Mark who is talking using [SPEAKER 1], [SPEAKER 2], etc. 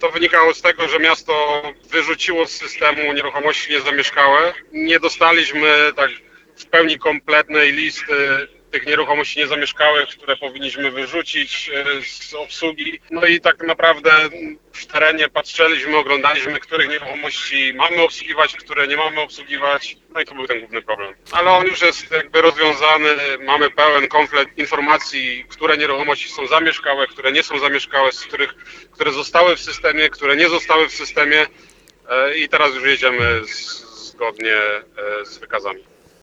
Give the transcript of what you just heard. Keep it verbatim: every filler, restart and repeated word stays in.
[SPEAKER 1] To wynikało z tego, że miasto wyrzuciło z systemu nieruchomości niezamieszkałe. Nie dostaliśmy tak w pełni kompletnej listy tych nieruchomości niezamieszkałych, które powinniśmy wyrzucić z obsługi. No i tak naprawdę w terenie patrzyliśmy, oglądaliśmy, których nieruchomości mamy obsługiwać, które nie mamy obsługiwać. No i to był ten główny problem. Ale on już jest jakby rozwiązany, mamy pełen komplet informacji, które nieruchomości są zamieszkałe, które nie są zamieszkałe, z których, które zostały w systemie, które nie zostały w systemie i teraz już jedziemy z, zgodnie z wykazami.